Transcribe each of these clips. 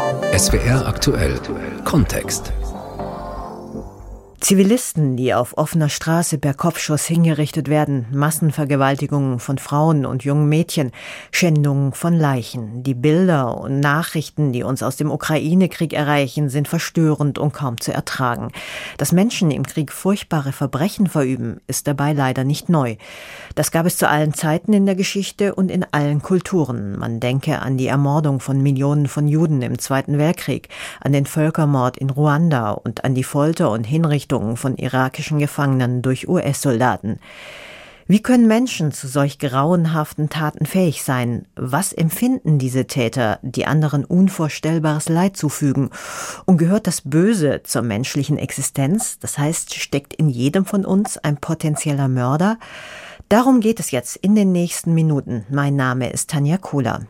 SWR aktuell Kontext. Zivilisten, die auf offener Straße per Kopfschuss hingerichtet werden, Massenvergewaltigungen von Frauen und jungen Mädchen, Schändungen von Leichen. Die Bilder und Nachrichten, die uns aus dem Ukraine-Krieg erreichen, sind verstörend und kaum zu ertragen. Dass Menschen im Krieg furchtbare Verbrechen verüben, ist dabei leider nicht neu. Das gab es zu allen Zeiten in der Geschichte und in allen Kulturen. Man denke an die Ermordung von Millionen von Juden im Zweiten Weltkrieg, an den Völkermord in Ruanda und an die Folter und Hinrichtung von irakischen Gefangenen durch US-Soldaten. Wie können Menschen zu solch grauenhaften Taten fähig sein? Was empfinden diese Täter, die anderen unvorstellbares Leid zufügen? Und gehört das Böse zur menschlichen Existenz? Das heißt, steckt in jedem von uns ein potenzieller Mörder? Darum geht es jetzt in den nächsten Minuten. Mein Name ist Tanja Kohler.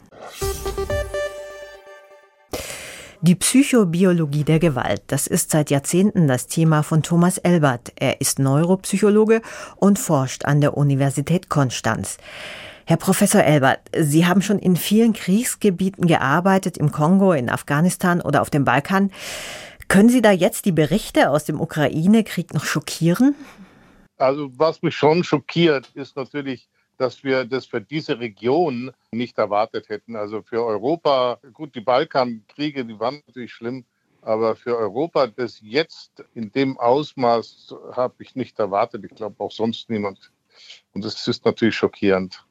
Die Psychobiologie der Gewalt, das ist seit Jahrzehnten das Thema von Thomas Elbert. Er ist Neuropsychologe und forscht an der Universität Konstanz. Herr Professor Elbert, Sie haben schon in vielen Kriegsgebieten gearbeitet, im Kongo, in Afghanistan oder auf dem Balkan. Können Sie da jetzt die Berichte aus dem Ukraine-Krieg noch schockieren? Also was mich schon schockiert, ist natürlich, dass wir das für diese Region nicht erwartet hätten. Also für Europa, gut, die Balkankriege, die waren natürlich schlimm, aber für Europa das jetzt in dem Ausmaß habe ich nicht erwartet. Ich glaube auch sonst niemand. Und das ist natürlich schockierend.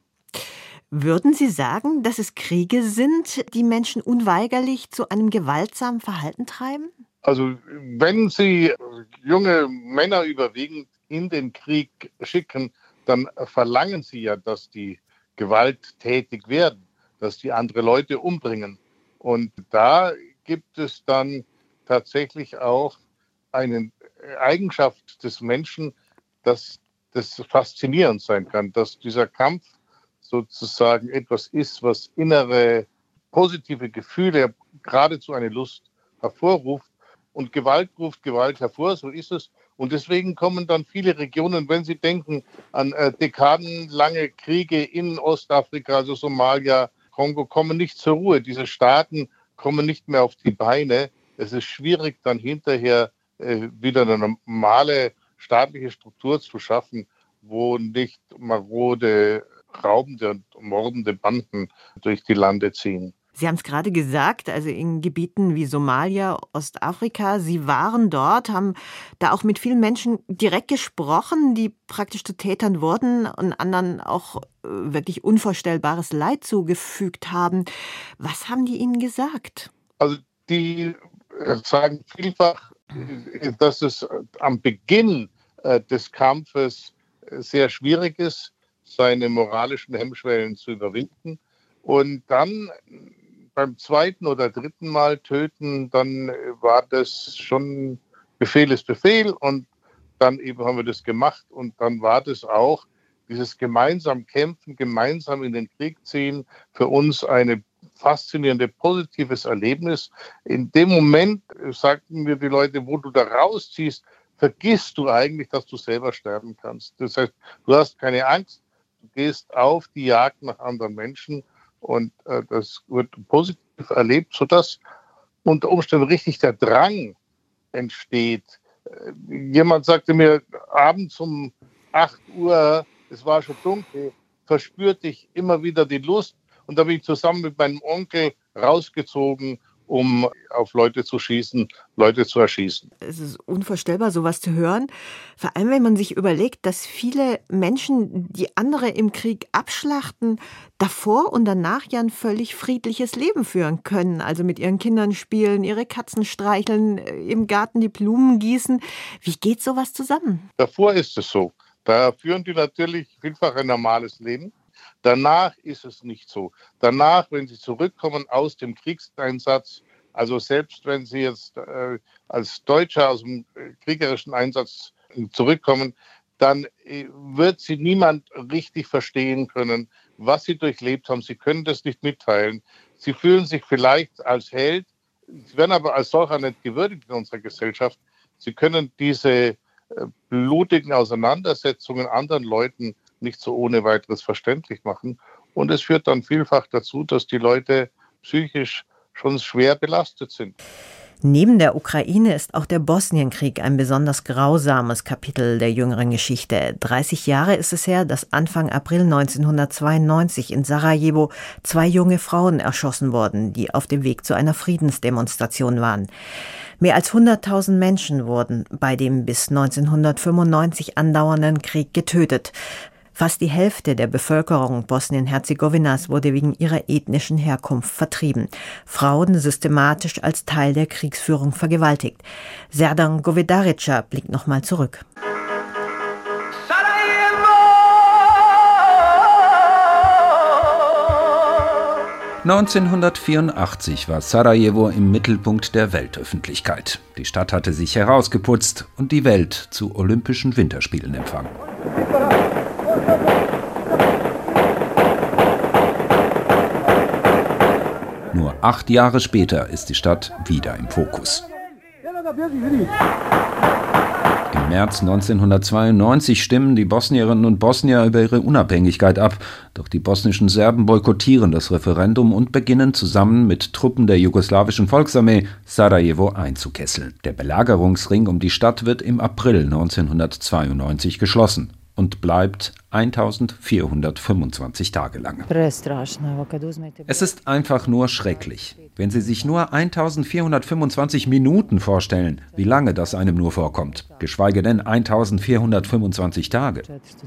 Würden Sie sagen, dass es Kriege sind, die Menschen unweigerlich zu einem gewaltsamen Verhalten treiben? Also wenn Sie junge Männer überwiegend in den Krieg schicken, dann verlangen sie ja, dass die gewalttätig werden, dass die andere Leute umbringen. Und da gibt es dann tatsächlich auch eine Eigenschaft des Menschen, dass das faszinierend sein kann, dass dieser Kampf sozusagen etwas ist, was innere positive Gefühle, geradezu eine Lust hervorruft. Und Gewalt ruft Gewalt hervor, so ist es. Und deswegen kommen dann viele Regionen, wenn Sie denken an dekadenlange Kriege in Ostafrika, also Somalia, Kongo, kommen nicht zur Ruhe. Diese Staaten kommen nicht mehr auf die Beine. Es ist schwierig, dann hinterher wieder eine normale staatliche Struktur zu schaffen, wo nicht marode, raubende und mordende Banden durch die Lande ziehen. Sie haben es gerade gesagt, also in Gebieten wie Somalia, Ostafrika, Sie waren dort, haben da auch mit vielen Menschen direkt gesprochen, die praktisch zu Tätern wurden und anderen auch wirklich unvorstellbares Leid zugefügt haben. Was haben die Ihnen gesagt? Also die sagen vielfach, dass es am Beginn des Kampfes sehr schwierig ist, seine moralischen Hemmschwellen zu überwinden. Und dann beim zweiten oder dritten Mal töten, dann war das schon Befehl ist Befehl und dann eben haben wir das gemacht und dann war das auch dieses gemeinsam kämpfen, gemeinsam in den Krieg ziehen, für uns eine faszinierende, positives Erlebnis. In dem Moment sagten mir die Leute, wo du da rausziehst, vergisst du eigentlich, dass du selber sterben kannst. Das heißt, du hast keine Angst, du gehst auf die Jagd nach anderen Menschen. Und das wird positiv erlebt, sodass unter Umständen richtig der Drang entsteht. Jemand sagte mir abends um 8 Uhr, es war schon dunkel, verspürte ich immer wieder die Lust. Und da bin ich zusammen mit meinem Onkel rausgezogen, um auf Leute zu schießen, Leute zu erschießen. Es ist unvorstellbar, sowas zu hören. Vor allem, wenn man sich überlegt, dass viele Menschen, die andere im Krieg abschlachten, davor und danach ja ein völlig friedliches Leben führen können. Also mit ihren Kindern spielen, ihre Katzen streicheln, im Garten die Blumen gießen. Wie geht sowas zusammen? Davor ist es so. Da führen die natürlich vielfach ein normales Leben. Danach ist es nicht so. Danach, wenn sie zurückkommen aus dem Kriegseinsatz, also selbst wenn sie jetzt als Deutscher aus dem kriegerischen Einsatz zurückkommen, dann wird sie niemand richtig verstehen können, was sie durchlebt haben. Sie können das nicht mitteilen. Sie fühlen sich vielleicht als Held, sie werden aber als solcher nicht gewürdigt in unserer Gesellschaft. Sie können diese blutigen Auseinandersetzungen anderen Leuten nicht so ohne weiteres verständlich machen. Und es führt dann vielfach dazu, dass die Leute psychisch schon schwer belastet sind. Neben der Ukraine ist auch der Bosnienkrieg ein besonders grausames Kapitel der jüngeren Geschichte. 30 Jahre ist es her, dass Anfang April 1992 in Sarajevo 2 junge Frauen erschossen wurden, die auf dem Weg zu einer Friedensdemonstration waren. Mehr als 100.000 Menschen wurden bei dem bis 1995 andauernden Krieg getötet. Fast die Hälfte der Bevölkerung Bosnien-Herzegowinas wurde wegen ihrer ethnischen Herkunft vertrieben. Frauen systematisch als Teil der Kriegsführung vergewaltigt. Serdan Govedarica blickt nochmal zurück. 1984 war Sarajevo im Mittelpunkt der Weltöffentlichkeit. Die Stadt hatte sich herausgeputzt und die Welt zu Olympischen Winterspielen empfangen. Nur 8 Jahre später ist die Stadt wieder im Fokus. Im März 1992 stimmen die Bosnierinnen und Bosnier über ihre Unabhängigkeit ab. Doch die bosnischen Serben boykottieren das Referendum und beginnen zusammen mit Truppen der jugoslawischen Volksarmee Sarajevo einzukesseln. Der Belagerungsring um die Stadt wird im April 1992 geschlossen und bleibt 1425 Tage lang. Es ist einfach nur schrecklich. Wenn Sie sich nur 1425 Minuten vorstellen, wie lange das einem nur vorkommt, geschweige denn 1425 Tage.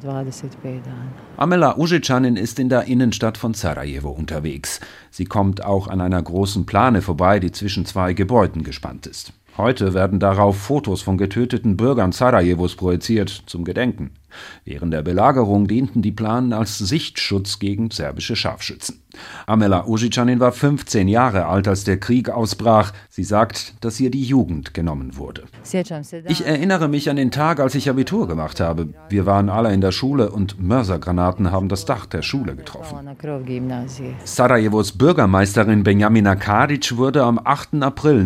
Amela Užičanin ist in der Innenstadt von Sarajevo unterwegs. Sie kommt auch an einer großen Plane vorbei, die zwischen 2 Gebäuden gespannt ist. Heute werden darauf Fotos von getöteten Bürgern Sarajevos projiziert, zum Gedenken. Während der Belagerung dienten die Planen als Sichtschutz gegen serbische Scharfschützen. Amela Užičanin war 15 Jahre alt, als der Krieg ausbrach. Sie sagt, dass ihr die Jugend genommen wurde. Ich erinnere mich an den Tag, als ich Abitur gemacht habe. Wir waren alle in der Schule und Mörsergranaten haben das Dach der Schule getroffen. Sarajevos Bürgermeisterin Benjamina Karić wurde am 8. April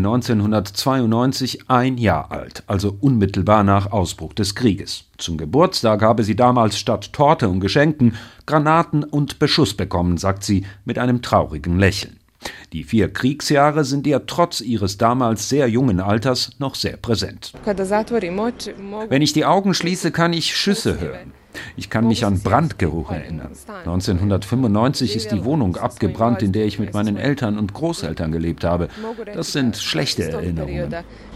1992 1 Jahr alt, also unmittelbar nach Ausbruch des Krieges. Zum Geburtstag habe sie damals statt Torte und Geschenken Granaten und Beschuss bekommen, sagt sie mit einem traurigen Lächeln. Die 4 Kriegsjahre sind ihr trotz ihres damals sehr jungen Alters noch sehr präsent. Wenn ich die Augen schließe, kann ich Schüsse hören. Ich kann mich an Brandgeruch erinnern. 1995 ist die Wohnung abgebrannt, in der ich mit meinen Eltern und Großeltern gelebt habe. Das sind schlechte Erinnerungen.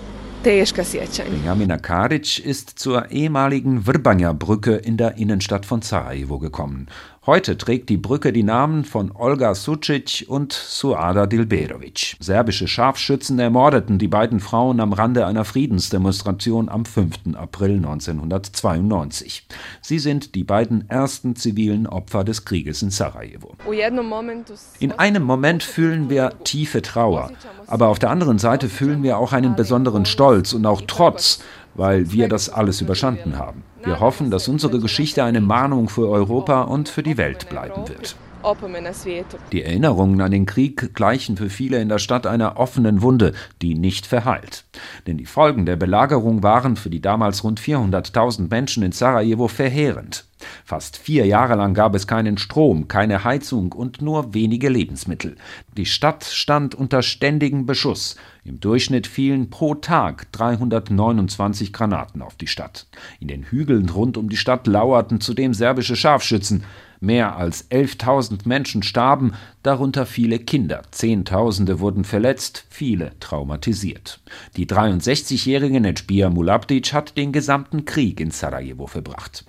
Benjamina Karić ist zur ehemaligen Vrbanja-Brücke in der Innenstadt von Sarajevo gekommen. Heute trägt die Brücke die Namen von Olga Sucic und Suada Dilberovic. Serbische Scharfschützen ermordeten die beiden Frauen am Rande einer Friedensdemonstration am 5. April 1992. Sie sind die beiden ersten zivilen Opfer des Krieges in Sarajevo. In einem Moment fühlen wir tiefe Trauer, aber auf der anderen Seite fühlen wir auch einen besonderen Stolz und auch Trotz, weil wir das alles überstanden haben. Wir hoffen, dass unsere Geschichte eine Mahnung für Europa und für die Welt bleiben wird. Die Erinnerungen an den Krieg gleichen für viele in der Stadt einer offenen Wunde, die nicht verheilt. Denn die Folgen der Belagerung waren für die damals rund 400.000 Menschen in Sarajevo verheerend. Fast 4 Jahre lang gab es keinen Strom, keine Heizung und nur wenige Lebensmittel. Die Stadt stand unter ständigem Beschuss. Im Durchschnitt fielen pro Tag 329 Granaten auf die Stadt. In den Hügeln rund um die Stadt lauerten zudem serbische Scharfschützen. Mehr als 11.000 Menschen starben, darunter viele Kinder. Zehntausende wurden verletzt, viele traumatisiert. Die 63-jährige Nedžbija Mulabdić hat den gesamten Krieg in Sarajevo verbracht.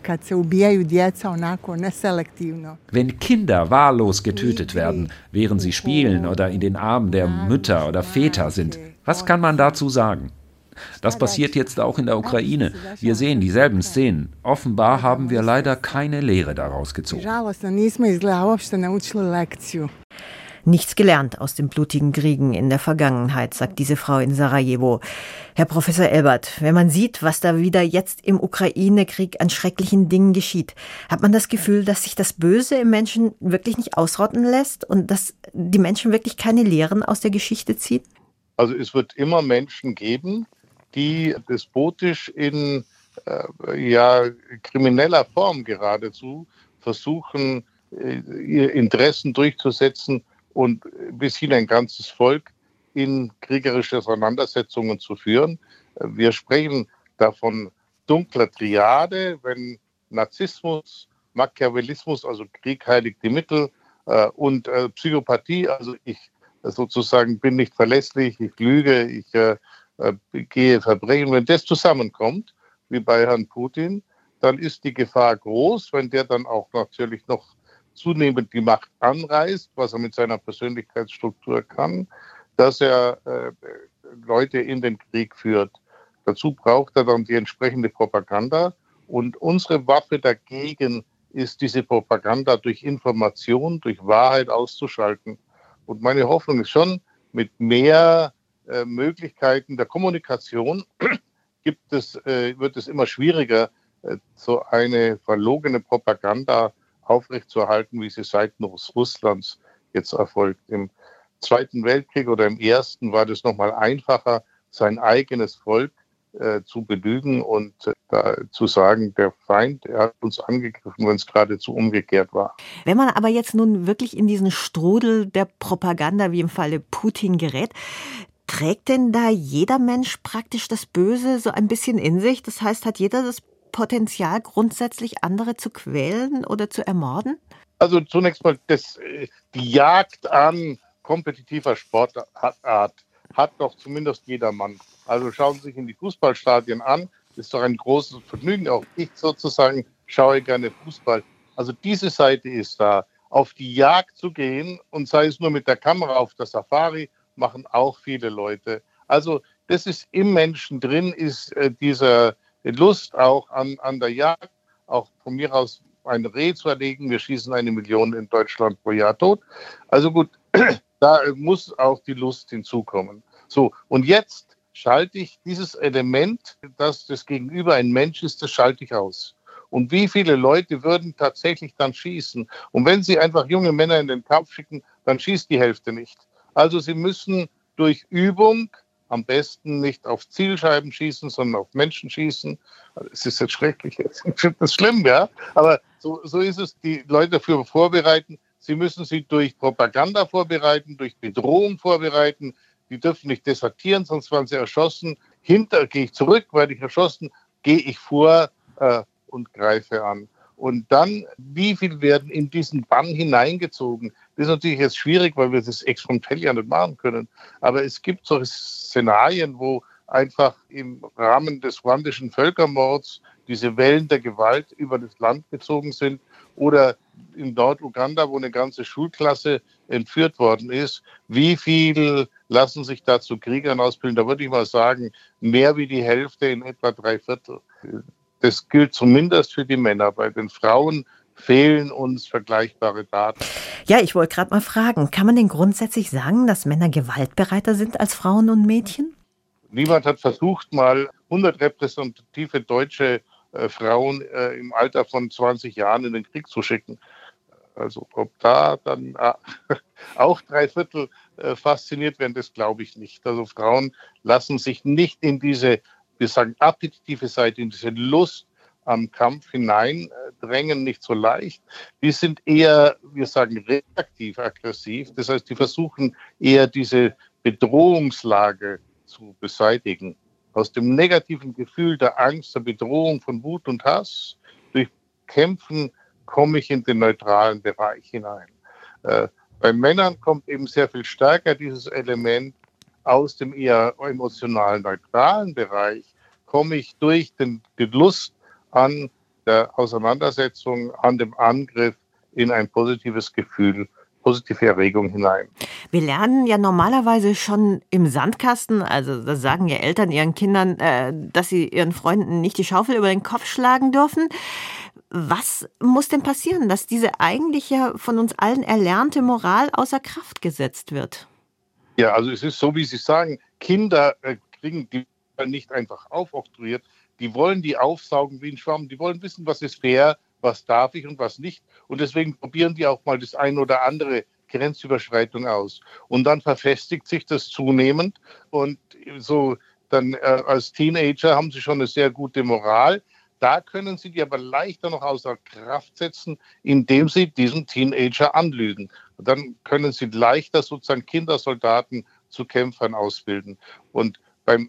Wenn Kinder wahllos getötet werden, während sie spielen oder in den Armen der Mütter oder Väter sind, was kann man dazu sagen? Das passiert jetzt auch in der Ukraine. Wir sehen dieselben Szenen. Offenbar haben wir leider keine Lehre daraus gezogen. Nichts gelernt aus den blutigen Kriegen in der Vergangenheit, sagt diese Frau in Sarajevo. Herr Professor Elbert, wenn man sieht, was da wieder jetzt im Ukraine-Krieg an schrecklichen Dingen geschieht, hat man das Gefühl, dass sich das Böse im Menschen wirklich nicht ausrotten lässt und dass die Menschen wirklich keine Lehren aus der Geschichte ziehen? Also es wird immer Menschen geben, die despotisch in krimineller Form geradezu versuchen, ihre Interessen durchzusetzen und bis hin ein ganzes Volk in kriegerische Auseinandersetzungen zu führen. Wir sprechen davon dunkler Triade, wenn Narzissmus, Machiavellismus, also Krieg heiligt die Mittel, und Psychopathie, also ich sozusagen bin nicht verlässlich, ich lüge, ich begehe Verbrechen. Wenn das zusammenkommt, wie bei Herrn Putin, dann ist die Gefahr groß, wenn der dann auch natürlich noch zunehmend die Macht anreißt, was er mit seiner Persönlichkeitsstruktur kann, dass er Leute in den Krieg führt. Dazu braucht er dann die entsprechende Propaganda. Und unsere Waffe dagegen ist diese Propaganda durch Information, durch Wahrheit auszuschalten. Und meine Hoffnung ist schon, mit mehr Möglichkeiten der Kommunikation wird es immer schwieriger, so eine verlogene Propaganda aufrechtzuerhalten, wie sie seitens Russlands jetzt erfolgt. Im Zweiten Weltkrieg oder im Ersten war das nochmal einfacher, sein eigenes Volk zu belügen und zu sagen, der Feind, er hat uns angegriffen, wenn es geradezu umgekehrt war. Wenn man aber jetzt nun wirklich in diesen Strudel der Propaganda, wie im Falle Putin, gerät, trägt denn da jeder Mensch praktisch das Böse so ein bisschen in sich? Das heißt, hat jeder das Potenzial, grundsätzlich andere zu quälen oder zu ermorden? Also zunächst mal, die Jagd an kompetitiver Sportart hat doch zumindest jedermann. Also schauen Sie sich in die Fußballstadien an, ist doch ein großes Vergnügen. Auch ich sozusagen schaue gerne Fußball. Also diese Seite ist da. Auf die Jagd zu gehen und sei es nur mit der Kamera auf der Safari, machen auch viele Leute. Also das ist im Menschen drin, ist diese Lust auch an der Jagd, auch von mir aus ein Reh zu erlegen. Wir schießen 1 Million in Deutschland pro Jahr tot. Also gut, da muss auch die Lust hinzukommen. So, und jetzt schalte ich dieses Element, dass das Gegenüber ein Mensch ist, das schalte ich aus. Und wie viele Leute würden tatsächlich dann schießen? Und wenn Sie einfach junge Männer in den Kampf schicken, dann schießt die Hälfte nicht. Also Sie müssen durch Übung am besten nicht auf Zielscheiben schießen, sondern auf Menschen schießen. Es ist jetzt schrecklich, ich finde das schlimm, ja. Aber so ist es, die Leute dafür vorbereiten. Sie müssen sie durch Propaganda vorbereiten, durch Bedrohung vorbereiten. Die dürfen nicht desertieren, sonst werden sie erschossen. Gehe ich zurück, werde ich erschossen, gehe ich vor und greife an. Und dann, wie viel werden in diesen Bann hineingezogen? Das ist natürlich jetzt schwierig, weil wir das experimentell ja nicht machen können. Aber es gibt solche Szenarien, wo einfach im Rahmen des ruandischen Völkermords diese Wellen der Gewalt über das Land gezogen sind. Oder in Nord-Uganda, wo eine ganze Schulklasse entführt worden ist. Wie viel lassen sich da zu Kriegern ausbilden? Da würde ich mal sagen, mehr wie die Hälfte, in etwa 3/4. Das gilt zumindest für die Männer. Bei den Frauen fehlen uns vergleichbare Daten. Ja, ich wollte gerade mal fragen, kann man denn grundsätzlich sagen, dass Männer gewaltbereiter sind als Frauen und Mädchen? Niemand hat versucht, mal 100 repräsentative deutsche Frauen im Alter von 20 Jahren in den Krieg zu schicken. Also ob da dann auch 3/4 fasziniert werden, das glaube ich nicht. Also Frauen lassen sich nicht in diese, wir sagen, appetitive Seite, in diese Lust am Kampf hineindrängen, nicht so leicht. Die sind eher, wir sagen, reaktiv aggressiv. Das heißt, die versuchen eher diese Bedrohungslage zu beseitigen. Aus dem negativen Gefühl der Angst, der Bedrohung, von Wut und Hass, durch Kämpfen komme ich in den neutralen Bereich hinein. Bei Männern kommt eben sehr viel stärker dieses Element aus dem eher emotional neutralen Bereich, komme ich durch die Lust an der Auseinandersetzung, an dem Angriff in ein positives Gefühl, positive Erregung hinein. Wir lernen ja normalerweise schon im Sandkasten, also da sagen ja Eltern ihren Kindern, dass sie ihren Freunden nicht die Schaufel über den Kopf schlagen dürfen. Was muss denn passieren, dass diese eigentlich ja von uns allen erlernte Moral außer Kraft gesetzt wird? Ja, also es ist so, wie Sie sagen, Kinder kriegen die nicht einfach aufoktroyiert. Die wollen die aufsaugen wie ein Schwamm. Die wollen wissen, was ist fair, was darf ich und was nicht. Und deswegen probieren die auch mal das eine oder andere Grenzüberschreitung aus. Und dann verfestigt sich das zunehmend. Und so dann als Teenager haben sie schon eine sehr gute Moral. Da können sie die aber leichter noch außer Kraft setzen, indem sie diesen Teenager anlügen. Und dann können sie leichter sozusagen Kindersoldaten zu Kämpfern ausbilden. Und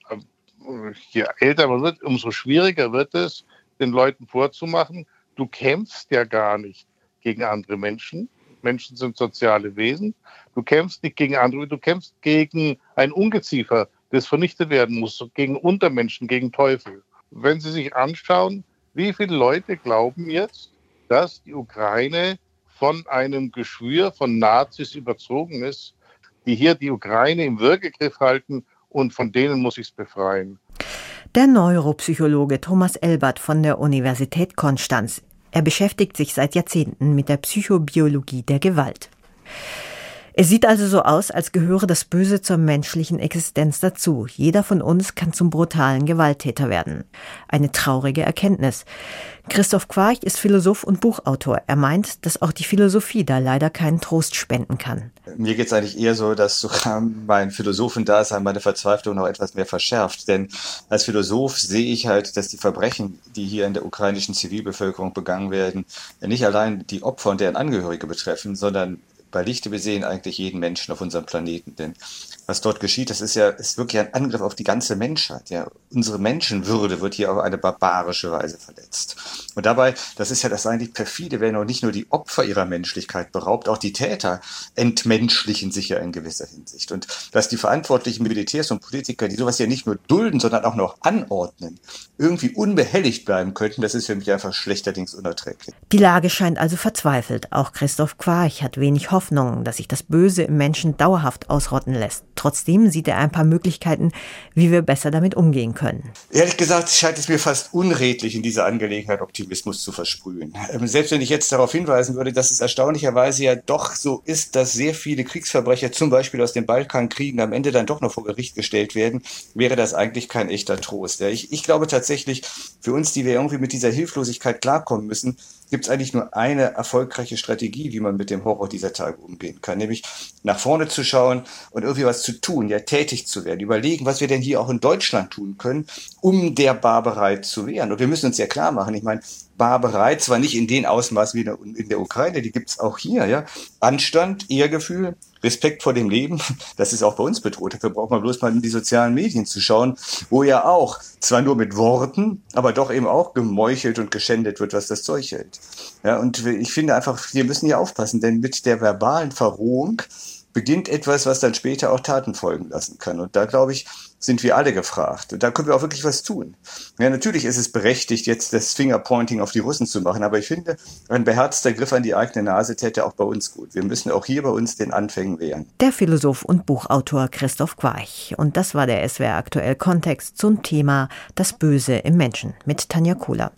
je älter man wird, umso schwieriger wird es, den Leuten vorzumachen, du kämpfst ja gar nicht gegen andere Menschen. Menschen sind soziale Wesen. Du kämpfst nicht gegen andere, du kämpfst gegen ein Ungeziefer, das vernichtet werden muss, gegen Untermenschen, gegen Teufel. Wenn Sie sich anschauen, wie viele Leute glauben jetzt, dass die Ukraine von einem Geschwür von Nazis überzogen ist, die hier die Ukraine im Würgegriff halten, und von denen muss ich es befreien. Der Neuropsychologe Thomas Elbert von der Universität Konstanz. Er beschäftigt sich seit Jahrzehnten mit der Psychobiologie der Gewalt. Es sieht also so aus, als gehöre das Böse zur menschlichen Existenz dazu. Jeder von uns kann zum brutalen Gewalttäter werden. Eine traurige Erkenntnis. Christoph Quarch ist Philosoph und Buchautor. Er meint, dass auch die Philosophie da leider keinen Trost spenden kann. Mir geht es eigentlich eher so, dass sogar mein Philosophendasein meine Verzweiflung noch etwas mehr verschärft. Denn als Philosoph sehe ich halt, dass die Verbrechen, die hier in der ukrainischen Zivilbevölkerung begangen werden, nicht allein die Opfer und deren Angehörige betreffen, sondern bei Lichte besehen eigentlich jeden Menschen auf unserem Planeten. Denn was dort geschieht, das ist wirklich ein Angriff auf die ganze Menschheit. Ja. Unsere Menschenwürde wird hier auf eine barbarische Weise verletzt. Und dabei, das ist ja das eigentlich perfide, werden auch nicht nur die Opfer ihrer Menschlichkeit beraubt, auch die Täter entmenschlichen sich ja in gewisser Hinsicht. Und dass die verantwortlichen Militärs und Politiker, die sowas ja nicht nur dulden, sondern auch noch anordnen, irgendwie unbehelligt bleiben könnten, das ist für mich einfach schlechterdings unerträglich. Die Lage scheint also verzweifelt. Auch Christoph Quarch hat wenig Hoffnung, dass sich das Böse im Menschen dauerhaft ausrotten lässt. Trotzdem sieht er ein paar Möglichkeiten, wie wir besser damit umgehen können. Ehrlich gesagt scheint es mir fast unredlich, in dieser Angelegenheit Optimismus zu versprühen. Selbst wenn ich jetzt darauf hinweisen würde, dass es erstaunlicherweise ja doch so ist, dass sehr viele Kriegsverbrecher, zum Beispiel aus den Balkankriegen, am Ende dann doch noch vor Gericht gestellt werden, wäre das eigentlich kein echter Trost. Ich glaube tatsächlich, für uns, die wir irgendwie mit dieser Hilflosigkeit klarkommen müssen, gibt es eigentlich nur eine erfolgreiche Strategie, wie man mit dem Horror dieser Tage umgehen kann, nämlich nach vorne zu schauen und irgendwie was zu tun, ja tätig zu werden, überlegen, was wir denn hier auch in Deutschland tun können, um der Barbarei zu wehren. Und wir müssen uns ja klar machen, ich meine, Barbarei, zwar nicht in den Ausmaß wie in der Ukraine, die gibt's auch hier, ja. Anstand, Ehrgefühl, Respekt vor dem Leben, das ist auch bei uns bedroht. Dafür braucht man bloß mal in die sozialen Medien zu schauen, wo ja auch, zwar nur mit Worten, aber doch eben auch gemeuchelt und geschändet wird, was das Zeug hält. Ja, und ich finde einfach, wir müssen hier aufpassen, denn mit der verbalen Verrohung beginnt etwas, was dann später auch Taten folgen lassen kann. Und da, glaube ich, sind wir alle gefragt. Und da können wir auch wirklich was tun. Ja, natürlich ist es berechtigt, jetzt das Fingerpointing auf die Russen zu machen, aber ich finde, ein beherzter Griff an die eigene Nase täte auch bei uns gut. Wir müssen auch hier bei uns den Anfängen wehren. Der Philosoph und Buchautor Christoph Quarch. Und das war der SWR aktuell Kontext zum Thema Das Böse im Menschen mit Tanja Kohler.